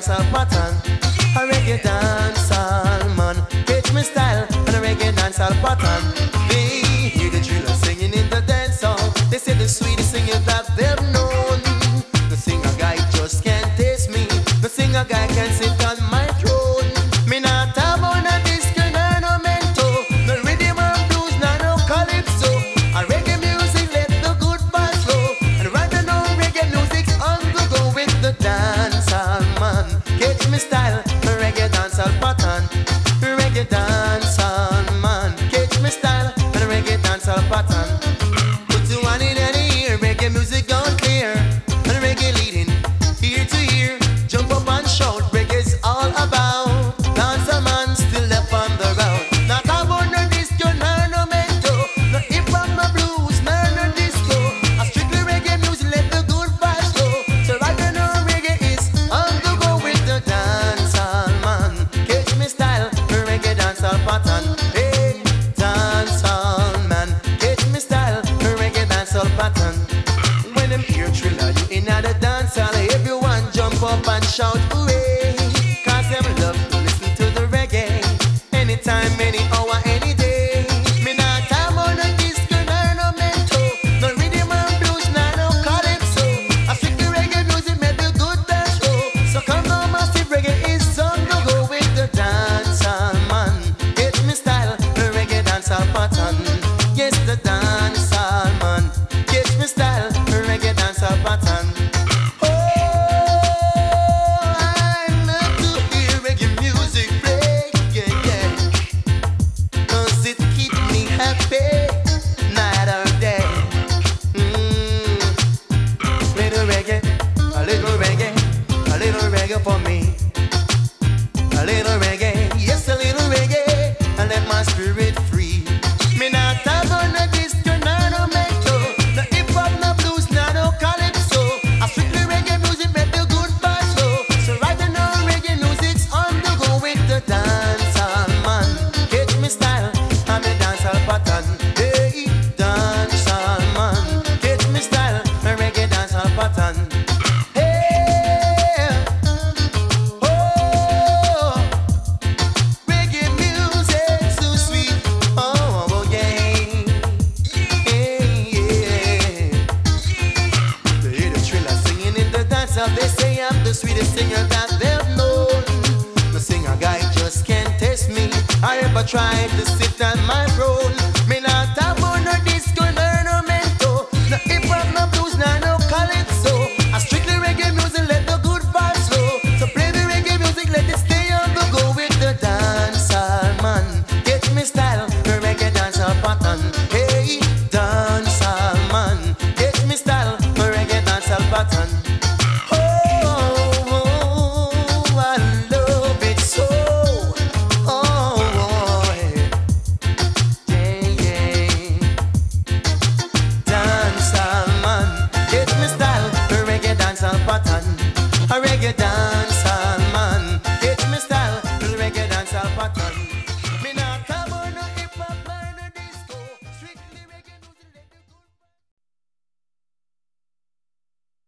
dancehall pattern. A reggae dancehall man, catch me style and a reggae dancehall pattern. They hear the driller singing in the dancehall. They say the sweetest singer that they've known. The singer guy just can't taste me. The singer guy can sit on my throne. Me not have on a disco, no mento, no rhythm and blues, no calypso. A reggae music let the good vibes flow. And right now reggae music's on the go with the dancehall man. Catch me style, reggae dancehall pattern. Reggae dancehall man. Catch me style, reggae dancehall pattern. Put you on in any ear, reggae music gone clear. And reggae leading ear to ear. Jump up and shout, reggae's all about. Dancehall man still left on the road. Not about no disco, no mento, no hip hop, no blues, no disco. A strictly reggae music, let the good vibes flow. So right now reggae is on the go with the dancehall man. Catch me style, reggae dancehall pattern. Hey, dancehall man, catch me style, reggae dancehall pattern. When them hear thriller, you in the dancehall, everyone jump up and shout hooray. Cause them love to listen to the reggae. Anytime, any hour, any day. Me not time on a disco, no mento, no rhythm and blues, no calypso. A strictly reggae music made the good dance show. So come on, massive reggae is on the go with the dancehall man. Get me style, reggae dancehall pattern. Yes, the dancehall man. Get me style, reggae dancehall pattern. Oh, I love to hear reggae music play, yeah. Cause it keeps me happy night or day. Little reggae, a little reggae, a little reggae for me. A little reggae, yes, a little reggae, and let my spirit free. Me not have on a disco, no mento, no hip hop, no blues, no calypso. A strictly reggae music make the good vibes flow. So right now reggae music's on the go with the dancehall man. Catch me style, I'm a dancehall pattern. Hey, dancehall man, catch me style, a reggae dancehall pattern. Hey, oh, reggae music so sweet. Oh yeah, yeah. They hear the thriller singing in the dancehall. They say I'm the sweetest singer that they've known. The singer guy just can't test me. I ever tried to sit on my throne.